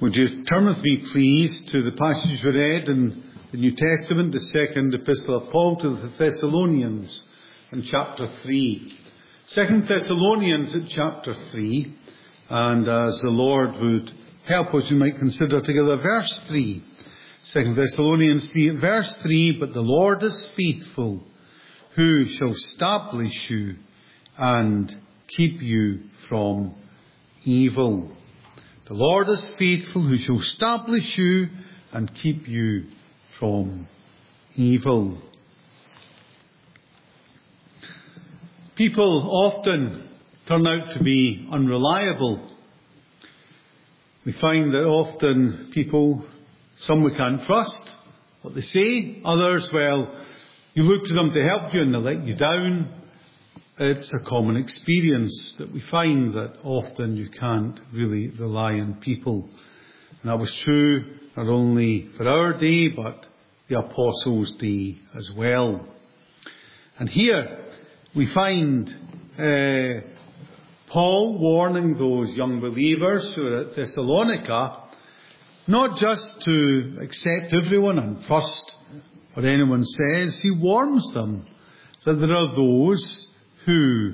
Would you turn with me, please, to the passage we read in the New Testament, the second epistle of Paul to the Thessalonians, in chapter 3. 2 Thessalonians in chapter 3, and as the Lord would help us, we might consider together verse 3. 2 Thessalonians 3, verse 3, but the Lord is faithful, who shall establish you and keep you from evil. The Lord is faithful, who shall establish you and keep you from evil. People often turn out to be unreliable. We find that often people, some we can't trust what they say. Others, well, you look to them to help you and they let you down. It's a common experience that we find that often you can't really rely on people. And that was true not only for our day, but the Apostles' day as well. And here we find Paul warning those young believers who are at Thessalonica not just to accept everyone and trust what anyone says. He warns them that there are those who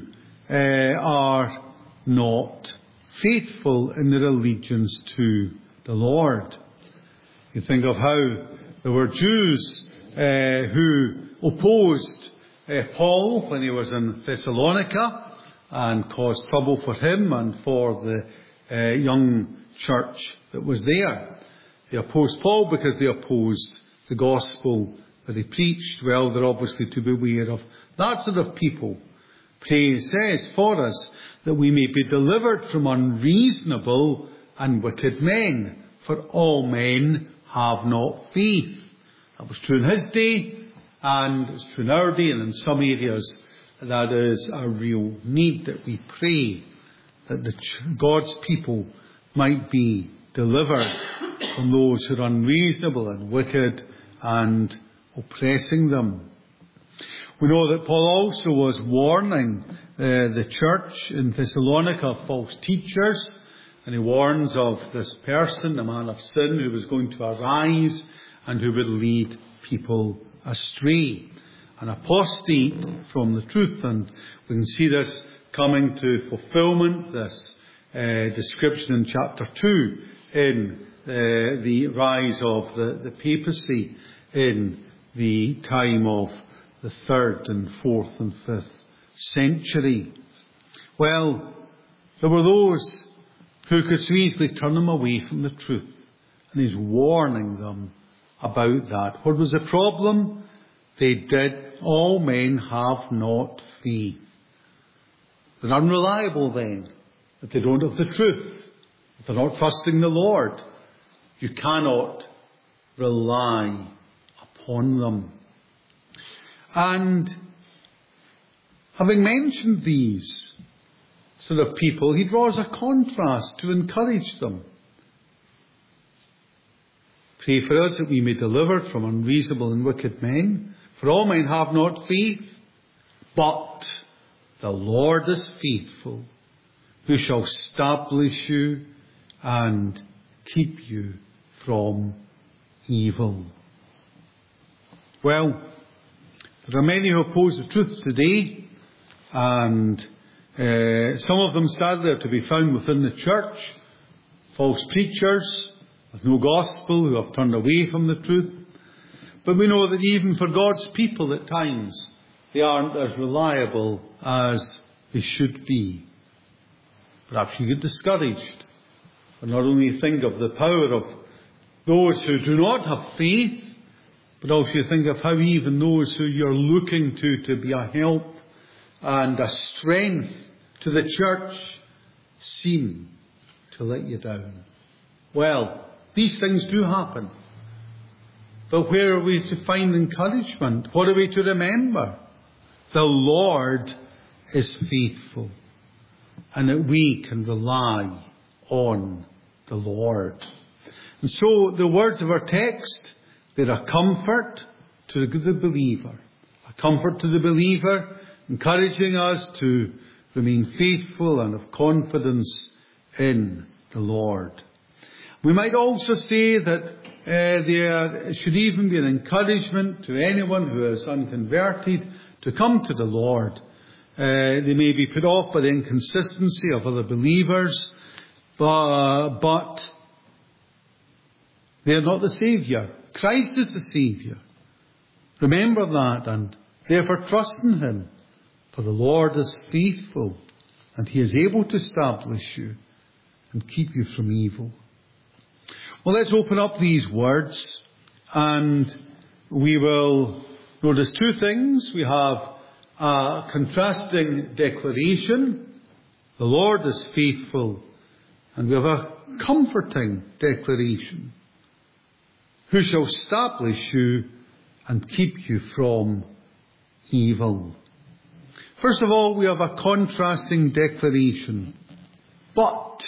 are not faithful in their allegiance to the Lord. You think of how there were Jews who opposed Paul when he was in Thessalonica and caused trouble for him and for the young church that was there. They opposed Paul because they opposed the gospel that he preached. Well, they're obviously to beware of that sort of people. Pray says for us that we may be delivered from unreasonable and wicked men, for all men have not faith. That was true in his day, and it's true in our day, and in some areas that is a real need, that we pray that God's people might be delivered from those who are unreasonable and wicked and oppressing them. We know that Paul also was warning the church in Thessalonica of false teachers, and he warns of this person, a man of sin, who was going to arise and who would lead people astray, an apostate from the truth. And we can see this coming to fulfillment, this description in chapter 2, in the rise of the papacy in the time of the 3rd and 4th and 5th century. Well, there were those who could so easily turn them away from the truth, and he's warning them about that. What was the problem? They did. All men have not faith. They're unreliable then, if they don't have the truth, if they're not trusting the Lord. You cannot rely upon them. And having mentioned these sort of people, he draws a contrast to encourage them. Pray for us that we may be delivered from unreasonable and wicked men. For all men have not faith, but the Lord is faithful, who shall establish you and keep you from evil. Well, there are many who oppose the truth today, and some of them sadly are to be found within the church, false preachers with no gospel who have turned away from the truth. But we know that even for God's people at times, they aren't as reliable as they should be. Perhaps you get discouraged, but not only think of the power of those who do not have faith, but also think of how even those who you're looking to be a help and a strength to the church seem to let you down. Well, these things do happen. But where are we to find encouragement? What are we to remember? The Lord is faithful, and that we can rely on the Lord. And so the words of our text, they're a comfort to the believer. A comfort to the believer, encouraging us to remain faithful and have confidence in the Lord. We might also say that there should even be an encouragement to anyone who is unconverted to come to the Lord. They may be put off by the inconsistency of other believers, but they are not the Saviour. Christ is the Saviour. Remember that, and therefore trust in Him. For the Lord is faithful, and He is able to establish you and keep you from evil. Well, let's open up these words, and we will notice two things. We have a contrasting declaration, the Lord is faithful, and we have a comforting declaration, who shall establish you and keep you from evil. First of all, we have a contrasting declaration. But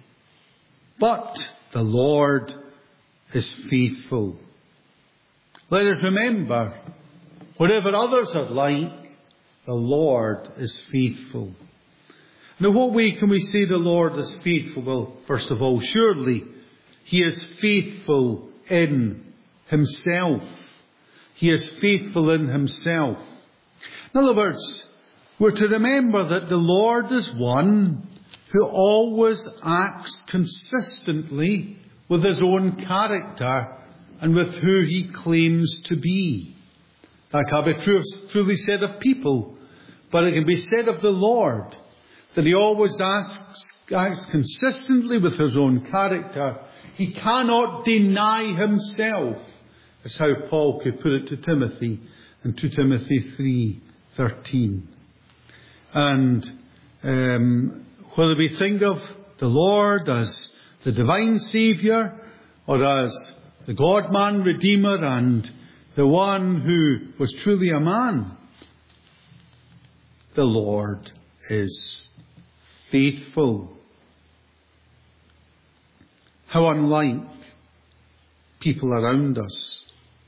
the Lord is faithful. Let us remember, whatever others are like, the Lord is faithful. Now, what way can we say the Lord is faithful? Well, first of all, surely He is faithful in Himself. He is faithful in Himself. In other words, we're to remember that the Lord is one who always acts consistently with His own character and with who He claims to be. That can be truly said of people, but it can be said of the Lord, that He always acts consistently with His own character. He cannot deny Himself, is how Paul could put it to Timothy in 2 Timothy 3:13. And whether we think of the Lord as the divine Saviour, or as the God-man Redeemer and the one who was truly a man, the Lord is faithful. How unlike people around us.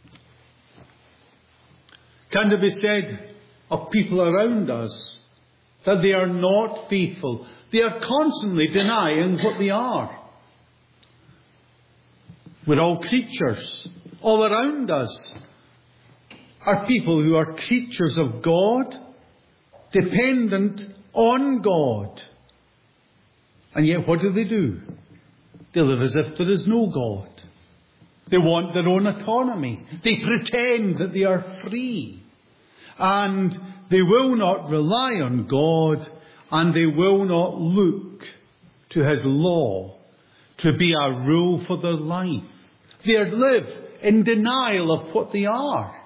Can it be said of people around us that they are not faithful? They are constantly denying what they are. We're all creatures. All around us are people who are creatures of God, dependent on God. And yet what do? They live as if there is no God. They want their own autonomy. They pretend that they are free. And they will not rely on God, and they will not look to His law to be a rule for their life. They live in denial of what they are.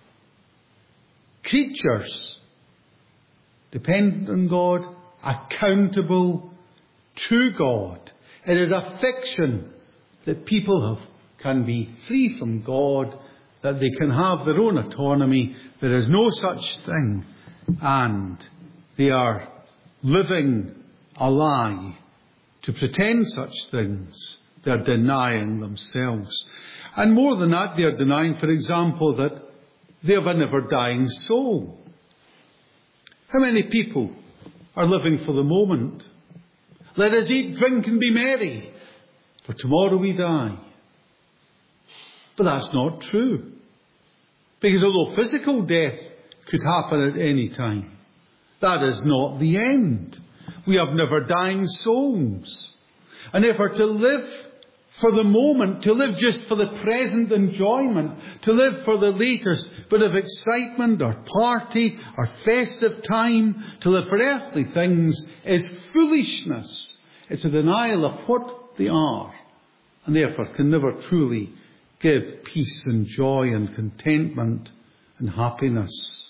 Creatures, dependent on God, accountable to God. It is a fiction that people can be free from God, that they can have their own autonomy. There is no such thing. And they are living a lie to pretend such things. They are denying themselves. And more than that, they are denying, for example, that they have a never-dying soul. How many people are living for the moment? Let us eat, drink and be merry, for tomorrow we die. But that's not true. Because although physical death could happen at any time, that is not the end. We have never-dying souls. And if we're to live for the moment, to live just for the present enjoyment, to live for the latest bit of excitement or party or festive time, to live for earthly things is foolishness. It's a denial of what they are, and therefore can never truly give peace and joy and contentment and happiness.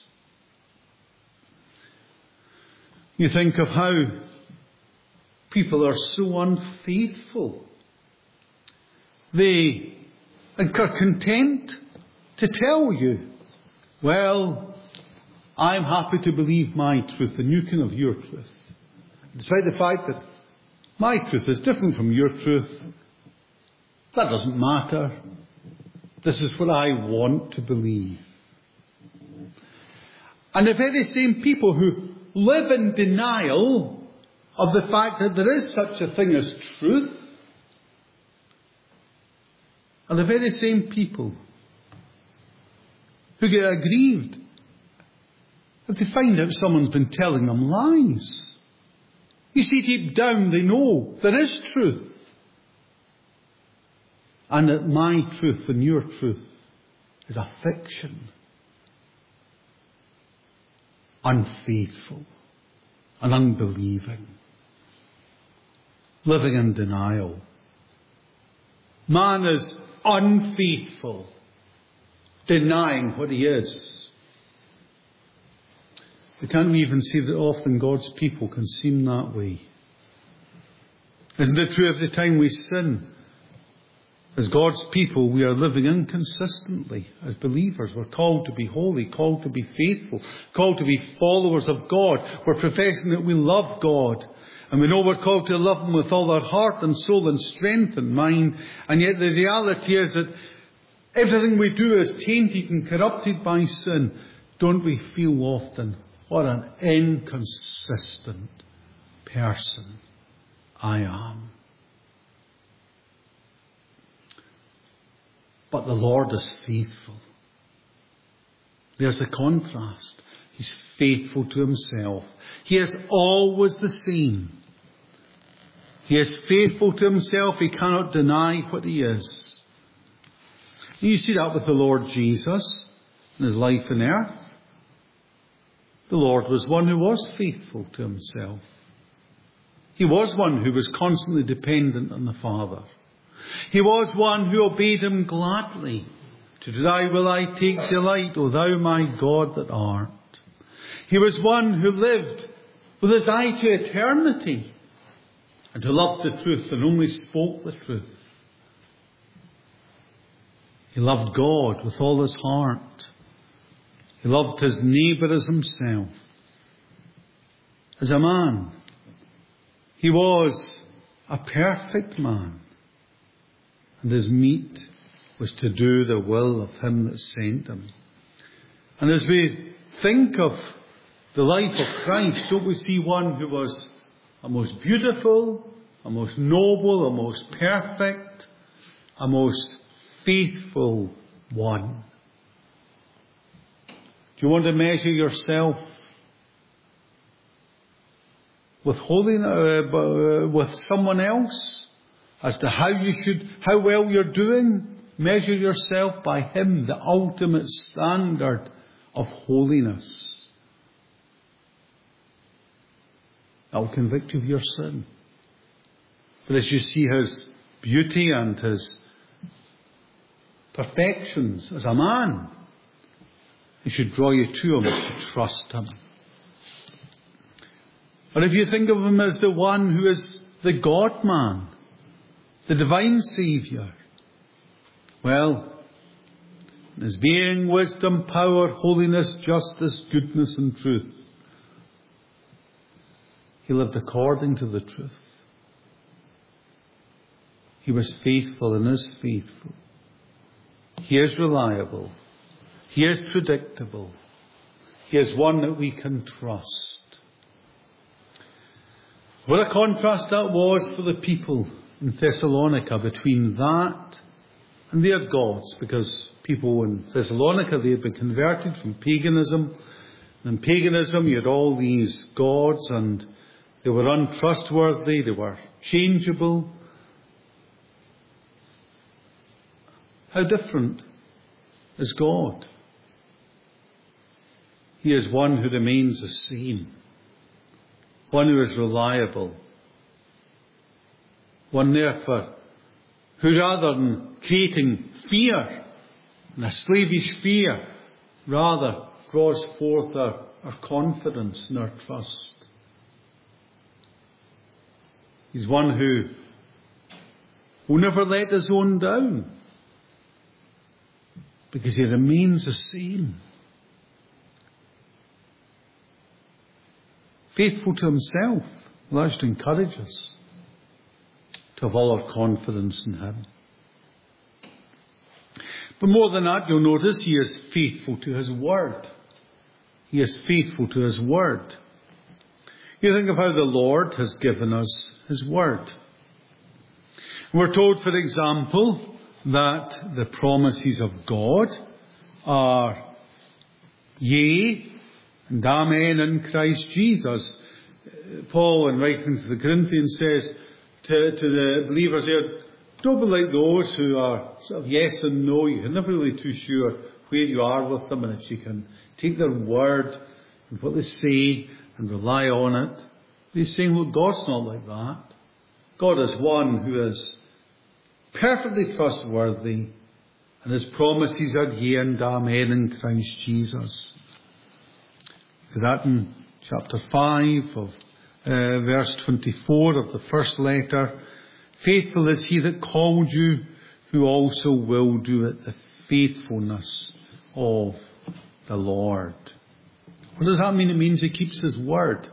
You think of how people are so unfaithful. They are content to tell you, well, I'm happy to believe my truth and you can have your truth. Despite the fact that my truth is different from your truth, that doesn't matter. This is what I want to believe. And the very same people who live in denial of the fact that there is such a thing as truth, are the very same people who get aggrieved if they find out someone's been telling them lies. You see, deep down they know there is truth. And that my truth and your truth is a fiction. Unfaithful and unbelieving. Living in denial. Man is unfaithful, denying what he is. We can't even see that often God's people can seem that way. Isn't it true every time we sin? As God's people, we are living inconsistently. As believers, we're called to be holy, called to be faithful, called to be followers of God. We're professing that we love God. And we know we're called to love Him with all our heart and soul and strength and mind. And yet the reality is that everything we do is tainted and corrupted by sin. Don't we feel often, what an inconsistent person I am? But the Lord is faithful. There's the contrast. He's faithful to Himself. He is always the same. He is faithful to Himself. He cannot deny what He is. And you see that with the Lord Jesus in His life on earth. The Lord was one who was faithful to Himself. He was one who was constantly dependent on the Father. He was one who obeyed Him gladly. To Thee will I take delight, O Thou my God that art. He was one who lived with his eye to eternity and who loved the truth and only spoke the truth. He loved God with all his heart. He loved his neighbour as himself. As a man, he was a perfect man. And his meat was to do the will of Him that sent Him. And as we think of the life of Christ, don't we see one who was a most beautiful, a most noble, a most perfect, a most faithful one? Do you want to measure yourself with holiness, with someone else? As to how well you're doing? Measure yourself by Him, the ultimate standard of holiness. That will convict you of your sin. But as you see His beauty and His perfections as a man, He should draw you to Him to trust Him. Or if you think of Him as the one who is the God-man, the divine Saviour, well, His being, wisdom, power, holiness, justice, goodness and truth, He lived according to the truth. He was faithful and is faithful. He is reliable. He is predictable. He is one that we can trust. What a contrast that was for the people in Thessalonica between that and their gods, because people in Thessalonica, they had been converted from paganism. And in paganism, you had all these gods, and they were untrustworthy, they were changeable. How different is God? He is one who remains the same, one who is reliable, one therefore who, rather than creating fear and a slavish fear, rather draws forth our confidence and our trust. He's one who will never let his own down, because He remains the same. Faithful to Himself, allows to encourage us to have all our confidence in Him. But more than that, you'll notice He is faithful to His word. He is faithful to His word. You think of how the Lord has given us His word. We're told, for example, that the promises of God are yea and amen in Christ Jesus. Paul, in writing to the Corinthians, says to the believers there, don't be like those who are sort of yes and no. You're never really too sure where you are with them, and if you can take their word and what they say and rely on it. He's saying, well, God's not like that. God is one who is perfectly trustworthy, and his promises are yea and amen in Christ Jesus. Look at that in chapter 5 of verse 24 of the first letter. Faithful is he that called you, who also will do it, the faithfulness of the Lord. What does that mean? It means he keeps his word.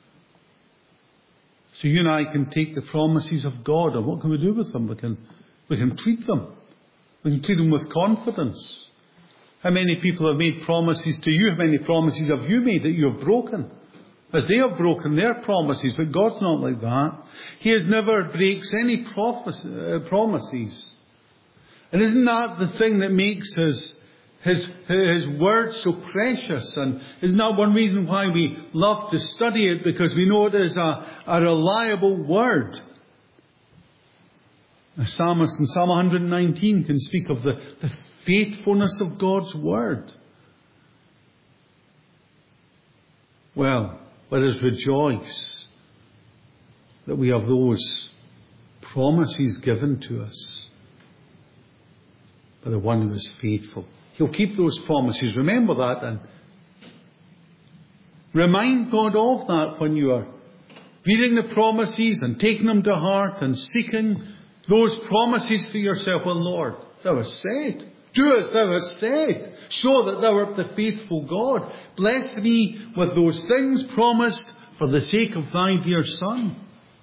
So you and I can take the promises of God, and what can we do with them? We can plead them. We can plead them with confidence. How many people have made promises to you? How many promises have you made that you have broken? As they have broken their promises, but God's not like that. He never breaks any promises. And isn't that the thing that makes his word so precious? And isn't that one reason why we love to study it? Because we know it is a reliable word. The psalmist in Psalm 119 can speak of the faithfulness of God's word. Well, let us rejoice that we have those promises given to us by the one who is faithful. He'll keep those promises. Remember that, and remind God of that when you are reading the promises and taking them to heart and seeking those promises for yourself. Well, Lord, thou hast said, do as thou hast said. Show that thou art the faithful God. Bless me with those things promised for the sake of thy dear Son.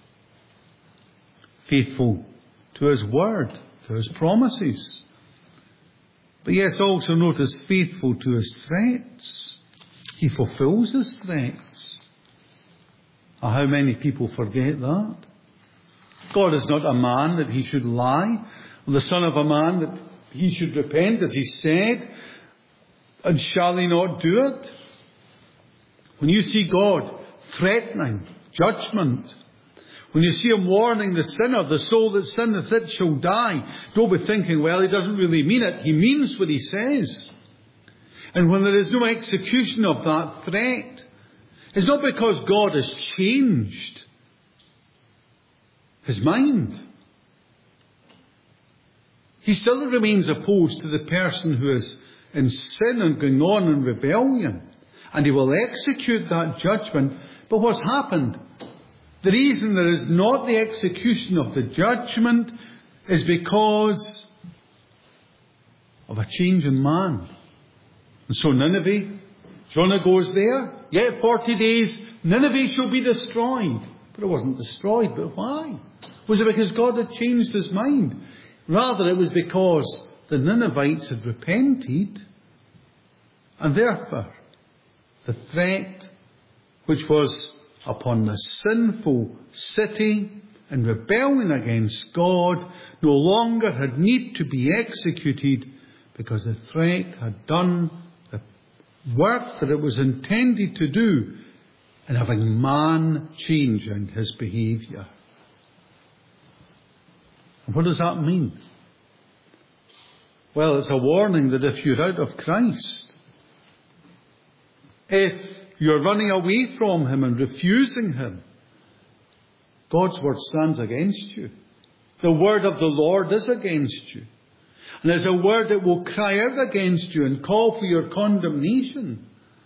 Faithful to his word, to his promises. But yes, also notice faithful to his threats. He fulfills his threats. How many people forget that? God is not a man that he should lie, or the son of a man that he should repent, as he said, and shall he not do it? When you see God threatening judgment, when you see him warning the sinner, the soul that sinneth it shall die, don't be thinking, well, he doesn't really mean it. He means what he says. And when there is no execution of that threat, it's not because God has changed his mind. He still remains opposed to the person who is in sin and going on in rebellion. And he will execute that judgment. But what's happened? The reason there is not the execution of the judgment is because of a change in man. And so Nineveh, Jonah goes there. Yet 40 days, Nineveh shall be destroyed. But it wasn't destroyed. But why? Was it because God had changed his mind? Rather, it was because the Ninevites had repented, and therefore the threat which was upon the sinful city in rebellion against God no longer had need to be executed, because the threat had done the work that it was intended to do in having man changing his behaviour. And what does that mean? Well, it's a warning that if you're out of Christ, if you're running away from him and refusing him, God's word stands against you. The word of the Lord is against you. And it's a word that will cry out against you and call for your condemnation.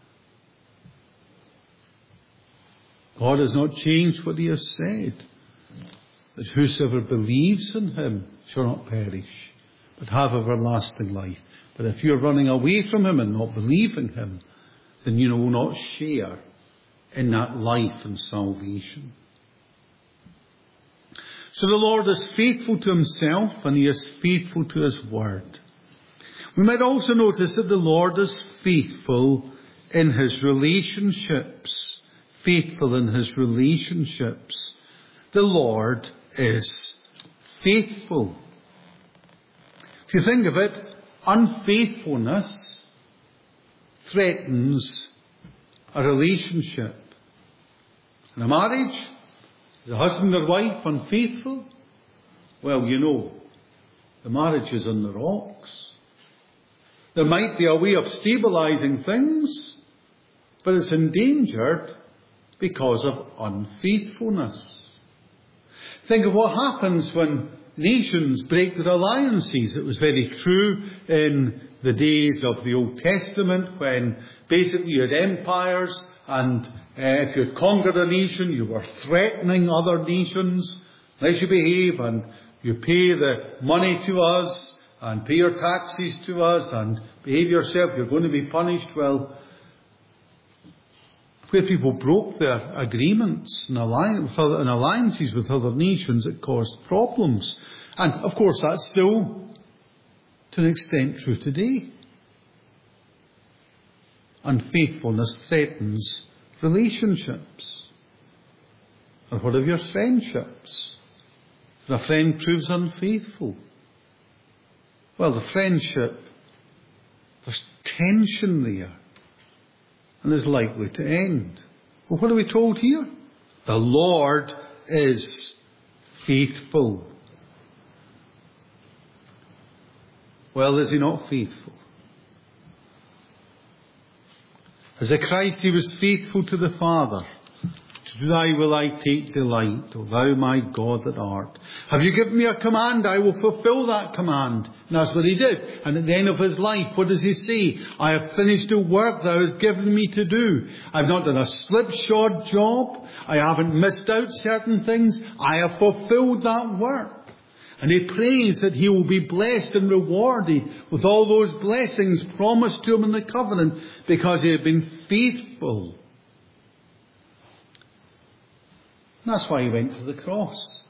God has not changed what he has said, that whosoever believes in him shall not perish, but have everlasting life. But if you're running away from him and not believing him, then you will not share in that life and salvation. So the Lord is faithful to himself, and he is faithful to his word. We might also notice that the Lord is faithful in his relationships. Faithful in his relationships. The Lord is faithful. If you think of it, unfaithfulness threatens a relationship. In a marriage, is a husband or wife unfaithful? Well, you know, the marriage is on the rocks. There might be a way of stabilising things, but it's endangered because of unfaithfulness. Think of what happens when nations break their alliances. It was very true in the days of the Old Testament, when basically you had empires, and if you had conquered a nation, you were threatening other nations. Unless you behave and you pay the money to us and pay your taxes to us and behave yourself, you're going to be punished. Well, where people broke their agreements and alliances with other nations, it caused problems. And of course that's still to an extent true today. Unfaithfulness threatens relationships. And what of your friendships? If a friend proves unfaithful, well, the friendship, there's tension there, and is likely to end. Well, what are we told here? The Lord is faithful. Well, is he not faithful? As a Christ, he was faithful to the Father. To thy will I take delight, O thou my God that art. Have you given me a command? I will fulfill that command. And that's what he did. And at the end of his life, what does he say? I have finished the work thou hast given me to do. I've not done a slipshod job. I haven't missed out certain things. I have fulfilled that work. And he prays that he will be blessed and rewarded with all those blessings promised to him in the covenant, because he had been faithful. And that's why he went to the cross.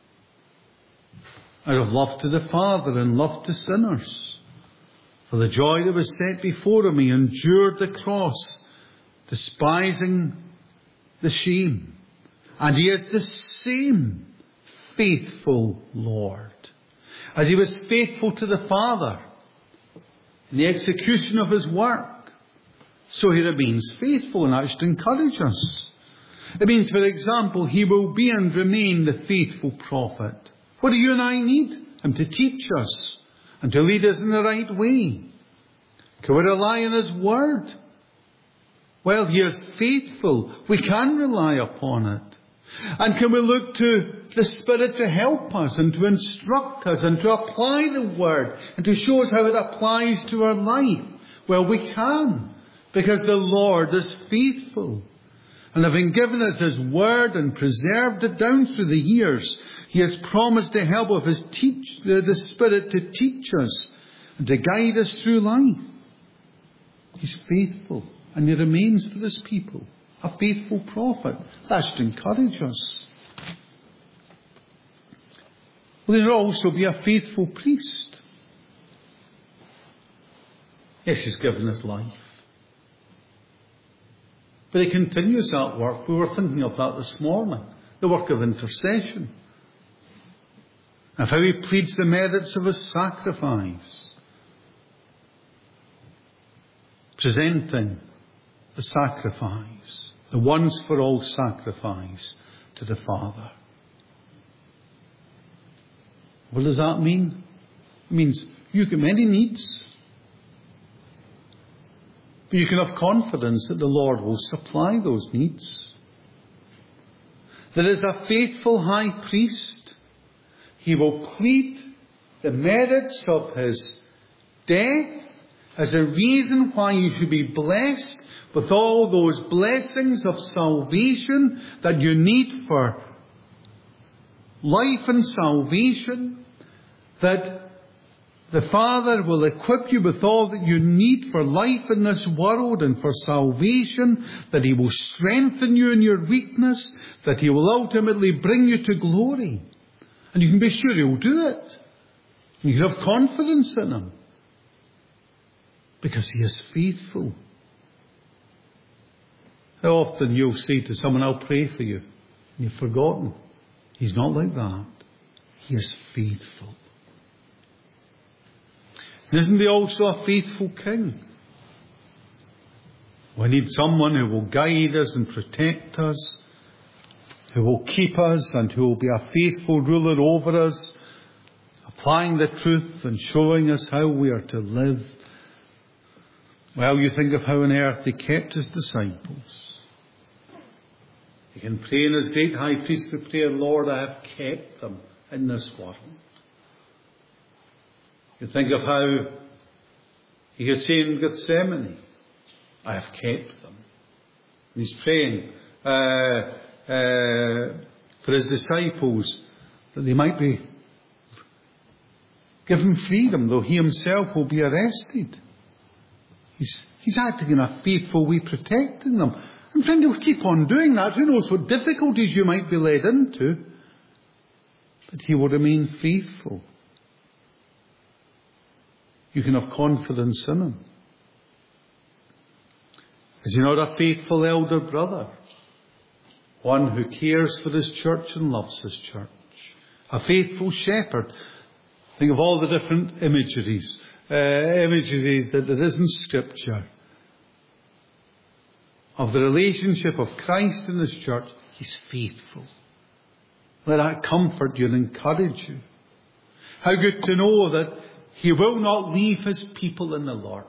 Out of love to the Father and love to sinners. For the joy that was set before him, he endured the cross, despising the shame. And he is the same faithful Lord. As he was faithful to the Father in the execution of his work, so he remains faithful, and that should encourage us. It means, for example, he will be and remain the faithful prophet. What do you and I need? Him to teach us and to lead us in the right way. Can we rely on his word? Well, he is faithful. We can rely upon it. And can we look to the Spirit to help us and to instruct us and to apply the word and to show us how it applies to our life? Well, we can, because the Lord is faithful. And having given us his word and preserved it down through the years, he has promised to help with his the Spirit to teach us and to guide us through life. He's faithful, and he remains for his people a faithful prophet. That should encourage us. Will he also be a faithful priest? Yes, he's given his life. But he continues that work. We were thinking of that this morning. The work of intercession. Of how he pleads the merits of his sacrifice. Presenting the sacrifice. The once for all sacrifice to the Father. What does that mean? It means you get many needs. But you can have confidence that the Lord will supply those needs. There is a faithful high priest. He will plead the merits of his death as a reason why you should be blessed with all those blessings of salvation that you need for life and salvation, that the Father will equip you with all that you need for life in this world and for salvation, that he will strengthen you in your weakness, that he will ultimately bring you to glory. And you can be sure he will do it. You can have confidence in him, because he is faithful. How often you'll say to someone, I'll pray for you, and you've forgotten. He's not like that. He is faithful. Isn't He also a faithful King? We need someone who will guide us and protect us, who will keep us and who will be a faithful ruler over us, applying the truth and showing us how we are to live. Well, you think of how on earth He kept His disciples. He can pray in His great high priestly prayer, Lord, I have kept them in this world. You think of how He could say in Gethsemane, I have kept them. And He's praying for His disciples that they might be given freedom, though He Himself will be arrested. He's acting in a faithful way, protecting them. And friend, He'll keep on doing that. Who knows what difficulties you might be led into. But He will remain faithful. You can have confidence in Him. Is He not a faithful elder brother? One who cares for His church and loves His church. A faithful shepherd. Think of all the different imagery that there is in Scripture of the relationship of Christ and His church. He's faithful. Let that comfort you and encourage you. How good to know that He will not leave His people in the lurch.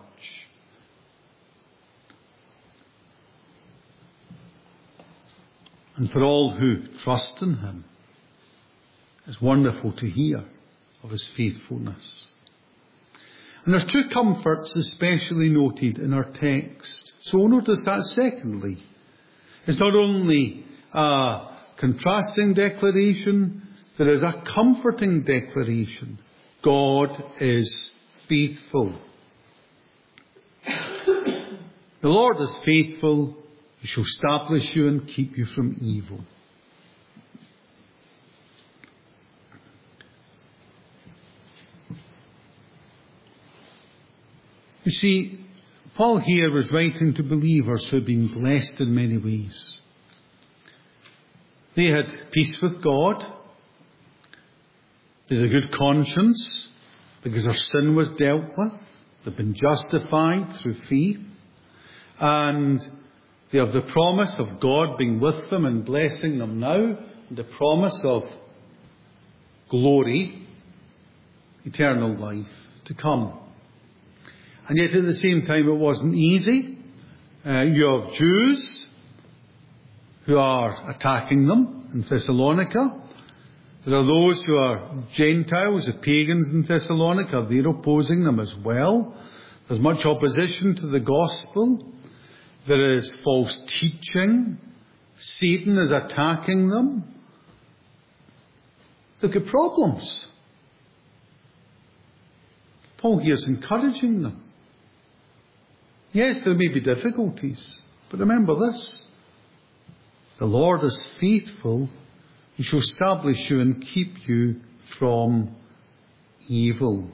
And for all who trust in Him, it's wonderful to hear of His faithfulness. And there's two comforts especially noted in our text. So notice that secondly. It's not only a contrasting declaration, there is a comforting declaration. God is faithful. The Lord is faithful. He shall establish you and keep you from evil. You see, Paul here was writing to believers who had been blessed in many ways. They had peace with God. They had a good conscience because their sin was dealt with. They've been justified through faith. And they have the promise of God being with them and blessing them now. And the promise of glory, eternal life to come. And yet at the same time it wasn't easy. You have Jews who are attacking them in Thessalonica. There are those who are Gentiles, the pagans in Thessalonica. They're opposing them as well. There's much opposition to the gospel. There is false teaching. Satan is attacking them. Look at problems. Paul here is encouraging them. Yes, there may be difficulties, but remember this. The Lord is faithful. He shall establish you and keep you from evil.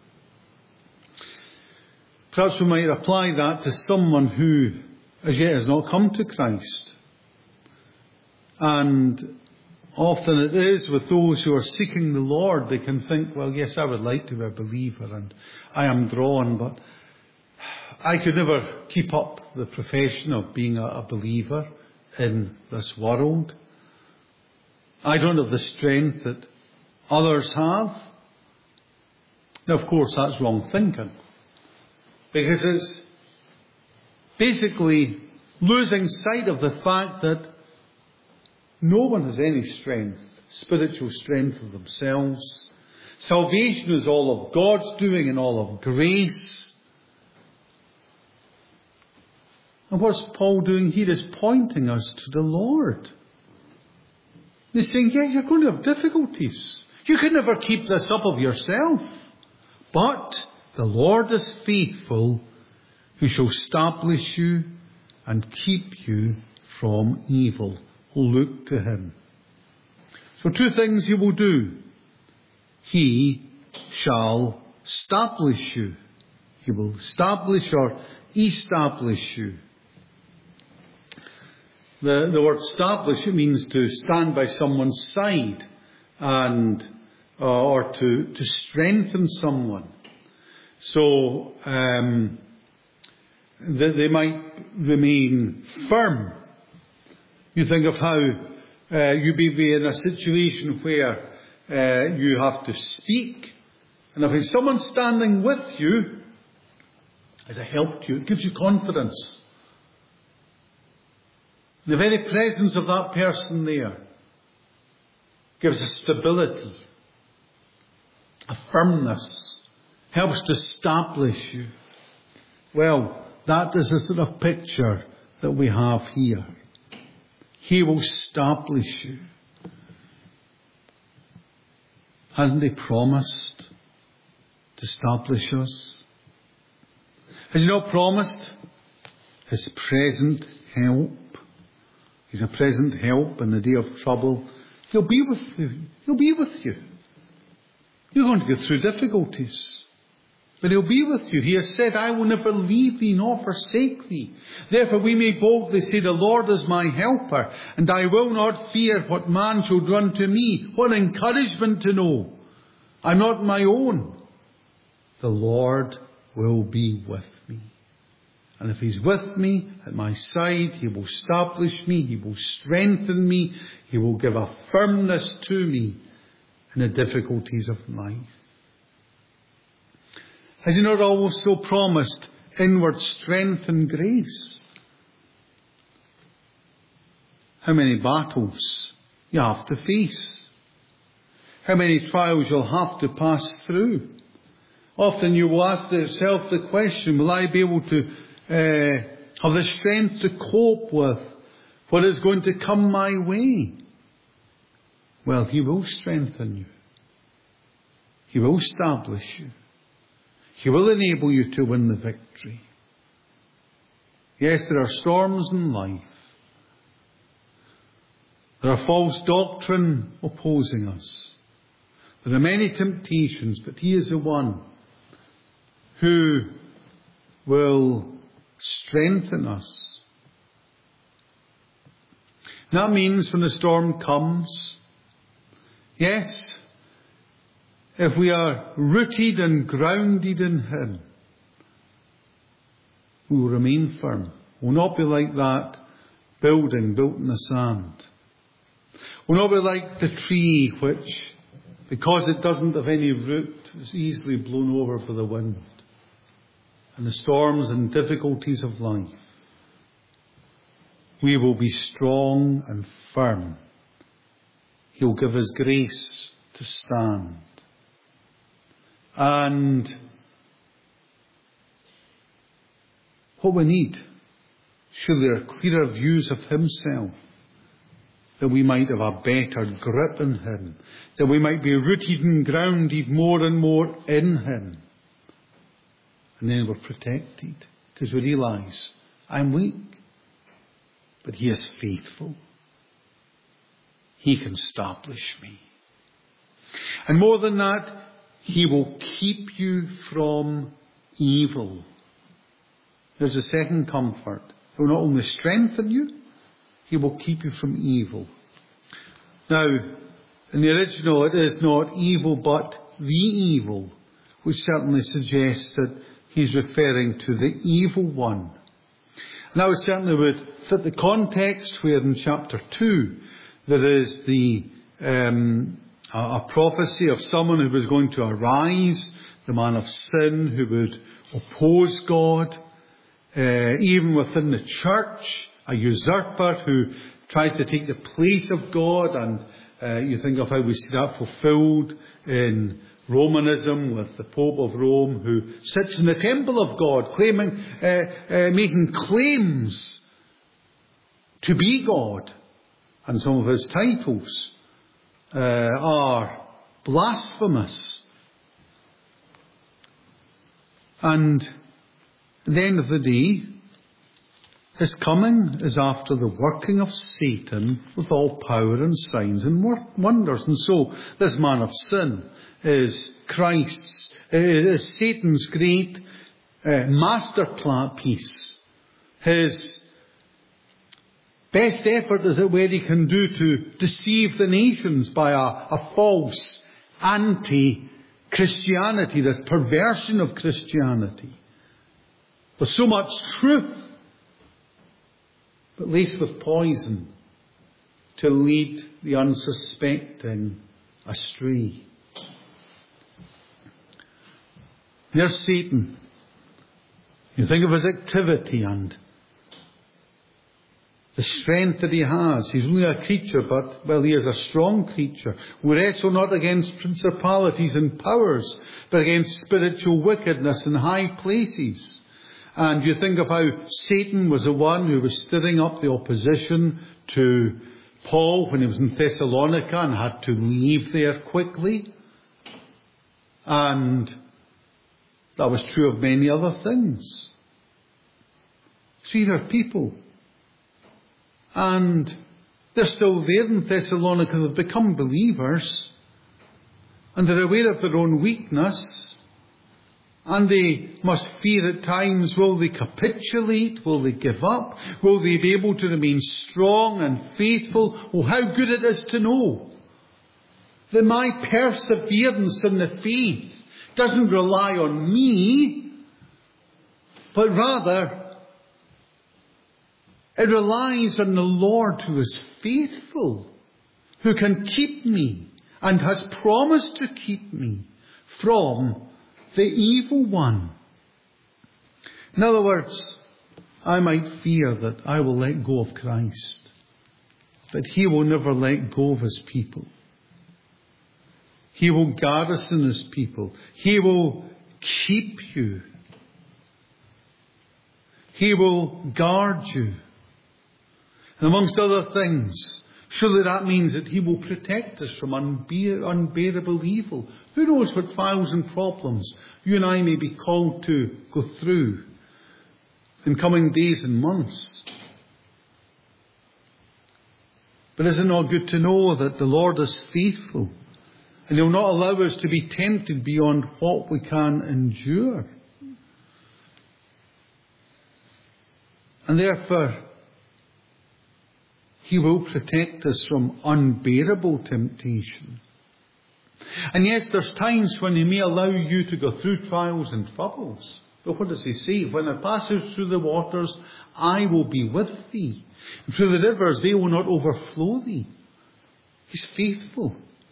Perhaps we might apply that to someone who as yet has not come to Christ. And often it is with those who are seeking the Lord, they can think, well, yes, I would like to be a believer and I am drawn, but I could never keep up the profession of being a believer in this world. I don't have the strength that others have. Now, of course, that's wrong thinking. Because it's basically losing sight of the fact that no one has any strength, spiritual strength of themselves. Salvation is all of God's doing and all of grace. And what's Paul doing here is pointing us to the Lord. He's saying, yeah, you're going to have difficulties. You can never keep this up of yourself. But the Lord is faithful, who shall establish you and keep you from evil. Look to Him. So two things He will do. He shall establish you. He will establish or establish you. The word establish, it means to stand by someone's side, and or to strengthen someone. so that they might remain firm. You think of how you may be in a situation where you have to speak, and if there's someone standing with you as a help to you, it gives you confidence. The very presence of that person there gives a stability, a firmness, helps to establish you. Well, that is the sort of picture that we have here. He will establish you. Hasn't He promised to establish us? Has He not promised His present help? He's a present help in the day of trouble. He'll be with you. He'll be with you. You're going to go through difficulties, but He'll be with you. He has said, I will never leave thee nor forsake thee. Therefore we may boldly say, the Lord is my helper, and I will not fear what man shall do unto me. What encouragement to know I'm not my own. The Lord will be with me. And if He's with me, at my side, He will establish me, He will strengthen me, He will give a firmness to me in the difficulties of life. Has He not also promised inward strength and grace? How many battles you have to face. How many trials you'll have to pass through. Often you will ask yourself the question, will I be able to have the strength to cope with what is going to come my way? Well, He will strengthen you. He will establish you. He will enable you to win the victory. Yes, there are storms in life. There are false doctrine opposing us. There are many temptations, but He is the one who will strengthen us. That means when the storm comes, yes, if we are rooted and grounded in Him, we will remain firm. We will not be like that building built in the sand. We will not be like the tree which, because it doesn't have any root, is easily blown over by the wind and the storms and difficulties of life. We will be strong and firm. He will give us grace to stand. And what we need, surely, are clearer views of Himself, that we might have a better grip in Him, that we might be rooted and grounded more and more in Him. And then we're protected, because we realise, I'm weak, but He is faithful. He can establish me. And more than that, He will keep you from evil. There's a second comfort. He will not only strengthen you, He will keep you from evil. Now, in the original it is not evil but the evil, which certainly suggests that He's referring to the evil one. And that certainly would fit the context where in chapter 2 there is a prophecy of someone who was going to arise, the man of sin who would oppose God, even within the church, a usurper who tries to take the place of God. And you think of how we see that fulfilled in Romanism with the Pope of Rome, who sits in the temple of God, claiming, making claims to be God, and some of his titles are blasphemous. And at the end of the day, His coming is after the working of Satan with all power and signs and wonders. And so this man of sin is Satan's great masterpiece. His best effort, as it were, he can do to deceive the nations by a false, anti-Christian Christianity, this perversion of Christianity, with so much truth, but laced with poison to lead the unsuspecting astray. There's Satan. You think of his activity and the strength that he has. He's only a creature, but, well, he is a strong creature. We wrestle not against principalities and powers, but against spiritual wickedness in high places. And you think of how Satan was the one who was stirring up the opposition to Paul when he was in Thessalonica and had to leave there quickly. And that was true of many other things. See, they're people. And they're still there in Thessalonica. They've become believers. And they're aware of their own weakness. And they must fear at times, will they capitulate? Will they give up? Will they be able to remain strong and faithful? Oh, how good it is to know that my perseverance in the faith doesn't rely on me, but rather it relies on the Lord who is faithful, who can keep me and has promised to keep me from the evil one. In other words, I might fear that I will let go of Christ, but he will never let go of his people. He will garrison his people. He will keep you. He will guard you. And amongst other things, surely that means that he will protect us from unbearable evil. Who knows what trials and problems you and I may be called to go through in coming days and months. But is it not good to know that the Lord is faithful and he'll not allow us to be tempted beyond what we can endure? And therefore, he will protect us from unbearable temptation. And yes, there's times when he may allow you to go through trials and troubles. But what does he say? When I pass through the waters, I will be with thee. And through the rivers, they will not overflow thee. He's faithful.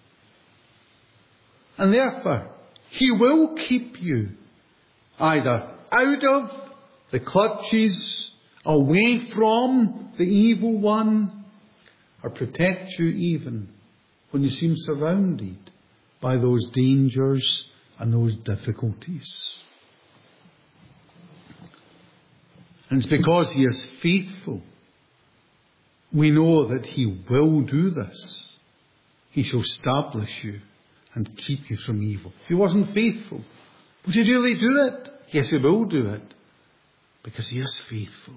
And therefore, he will keep you either out of the clutches, away from the evil one, or protect you even when you seem surrounded by those dangers and those difficulties. And it's because he is faithful. We know that he will do this. He shall establish you and keep you from evil. If he wasn't faithful, would he really do it? Yes, he will do it, because he is faithful.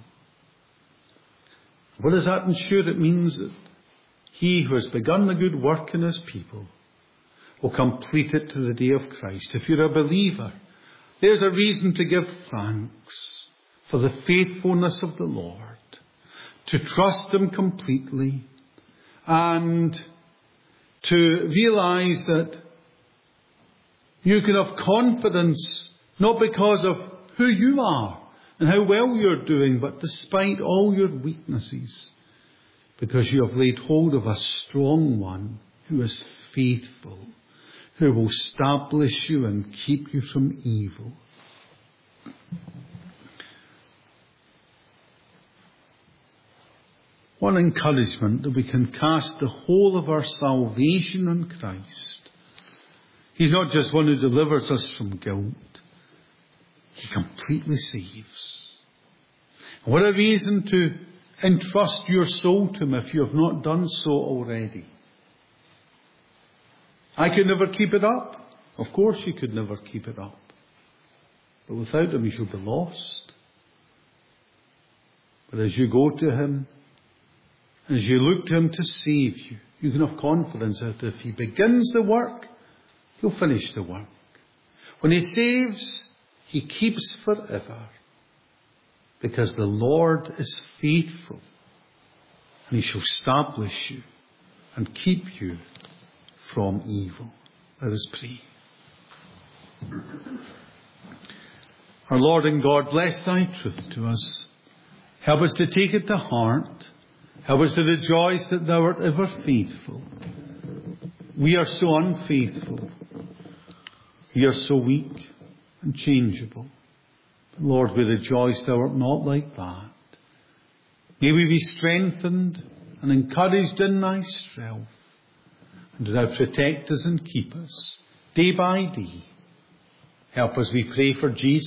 What does that ensure? It means that he who has begun the good work in his people will complete it to the day of Christ. If you're a believer, there's a reason to give thanks for the faithfulness of the Lord, to trust him completely, and to realize that you can have confidence not because of who you are and how well you're doing, but despite all your weaknesses, because you have laid hold of a strong one who is faithful, who will establish you and keep you from evil. What encouragement that we can cast the whole of our salvation on Christ. He's not just one who delivers us from guilt. He completely saves. What a reason to entrust your soul to him if you have not done so already. I could never keep it up. Of course you could never keep it up. But without him you shall be lost. But as you go to him, as you look to him to save you, you can have confidence that if he begins the work, he'll finish the work. When he saves, he keeps forever. Because the Lord is faithful. And he shall establish you and keep you from evil. Let us pray. Our Lord and God, bless thy truth to us. Help us to take it to heart. Help us to rejoice that thou art ever faithful. We are so unfaithful. We are so weak and changeable. But Lord, we rejoice thou art not like that. May we be strengthened and encouraged in thy strength. And do thou protect us and keep us day by day. Help us, we pray, for Jesus'